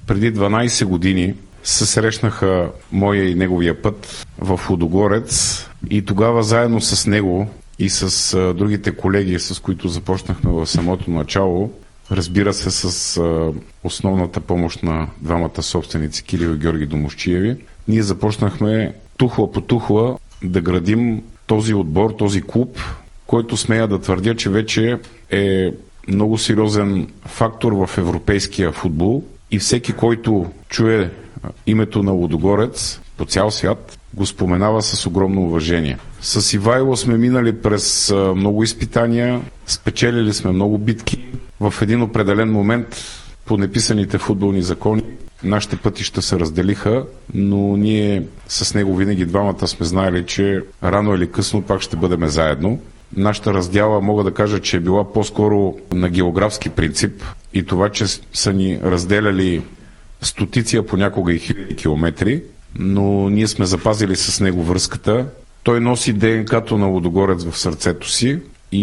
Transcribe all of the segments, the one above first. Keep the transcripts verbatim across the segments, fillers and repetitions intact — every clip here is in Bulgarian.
Преди дванайсет години се срещнаха моя и неговия път в Лудогорец и тогава заедно с него и с а, другите колеги, с които започнахме в самото начало, разбира се с а, основната помощ на двамата собственици Кирил и Георги Домусчиеви, ние започнахме тухла по тухла да градим този отбор, този клуб, който смея да твърдя, че вече е много сериозен фактор в европейския футбол и всеки, който чуе името на Лудогорец по цял свят, го споменава с огромно уважение. С Ивайло сме минали през много изпитания, спечелили сме много битки. В един определен момент по неписаните футболни закони нашите пътища се разделиха, но ние с него винаги двамата сме знаели, че рано или късно пак ще бъдем заедно. Нашата раздяла мога да кажа, че е била по-скоро на географски принцип и това, че са ни разделяли стотици, а понякога и хиляди километри, но ние сме запазили с него връзката. Той носи ДНК-то на Лудогорец в сърцето си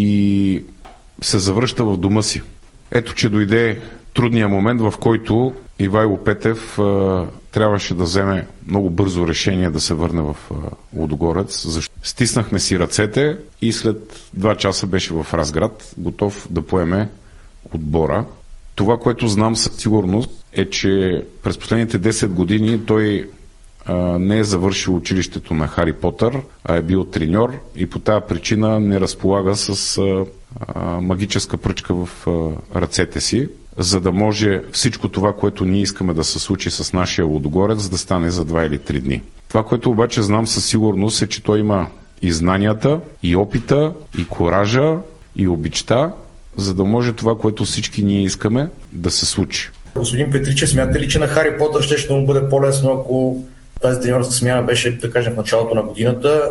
и се завръща в дома си. Ето, че дойде трудния момент, в който Ивайло Петев а, трябваше да вземе много бързо решение да се върне в а, Лудогорец. Защо? Стиснахме си ръцете и след два часа беше в Разград, готов да поеме отбора. Това, което знам със сигурност, е, че през последните десет години той а, не е завършил училището на Хари Потър, а е бил треньор и по тази причина не разполага с а, а, магическа пръчка в а, ръцете си, за да може всичко това, което ние искаме да се случи с нашия Лудогорец, да стане за два или три дни. Това, което обаче знам със сигурност, е, че той има и знанията, и опита, и коража, и обичта, за да може това, което всички ние искаме, да се случи. Господин Петричев, смятате ли, че на Хари Потър ще, ще му бъде по-лесно, ако тази треньорска смяна беше, да кажем, в началото на годината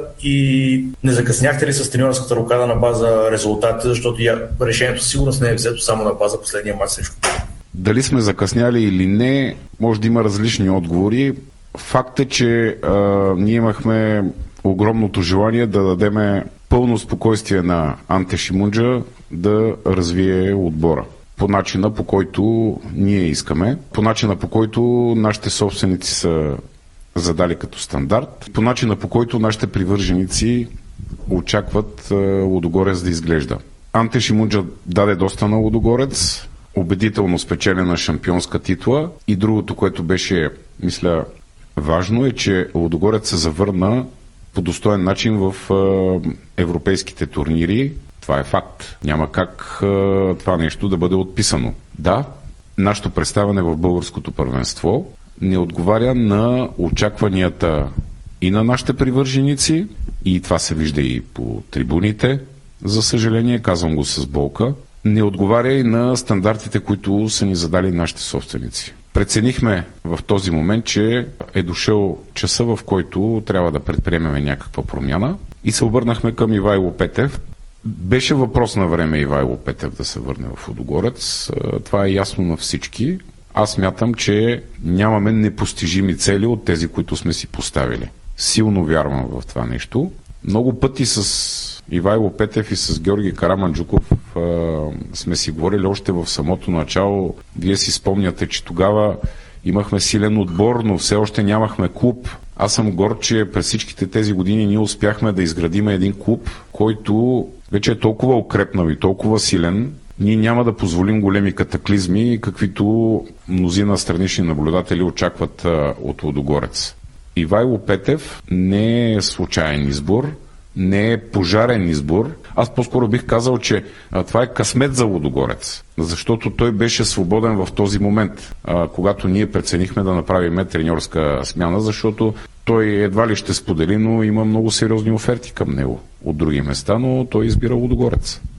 и не закъсняхте ли с треньорската рокада на база резултати, защото я, решението сигурно не е взето само на база последния мач срещу? Дали сме закъсняли или не, може да има различни отговори. Факт е, че а, ние имахме огромното желание да дадеме пълно спокойствие на Анте Шимунджа да развие отбора по начина, по който ние искаме, по начина, по който нашите собственици са задали като стандарт, по начина, по който нашите привърженици очакват Лудогорец да изглежда. Анте Шимунджа даде доста на Лудогорец, убедително спечелена шампионска титла и другото, което беше, мисля, важно е, че Лудогорец се завърна по достоен начин в европейските турнири. Това е факт. Няма как това нещо да бъде отписано. Да, нашето представяне в българското първенство не отговаря на очакванията и на нашите привърженици, и това се вижда и по трибуните, за съжаление, казвам го с болка, не отговаря и на стандартите, които са ни задали нашите собственици. Преценихме в този момент, че е дошъл часа, в който трябва да предприемем някаква промяна и се обърнахме към Ивайло Петев. Беше въпрос на време Ивайло Петев да се върне в Лудогорец. Това е ясно на всички. Аз мятам, че нямаме непостижими цели от тези, които сме си поставили. Силно вярвам в това нещо. Много пъти с Ивайло Петев и с Георги Караманджуков а, сме си говорили още в самото начало. Вие си спомняте, че тогава имахме силен отбор, но все още нямахме клуб. Аз съм горд, че през всичките тези години ние успяхме да изградим един клуб, който вече е толкова укрепнал и толкова силен. Ние няма да позволим големи катаклизми, каквито мнозина странични наблюдатели очакват а, от Лудогорец. Ивайло Петев не е случайен избор, не е пожарен избор. Аз по-скоро бих казал, че а, това е късмет за Лудогорец, защото той беше свободен в този момент, а, когато ние преценихме да направим треньорска смяна, защото той едва ли ще сподели, но има много сериозни оферти към него от други места, но той избира Лудогорец.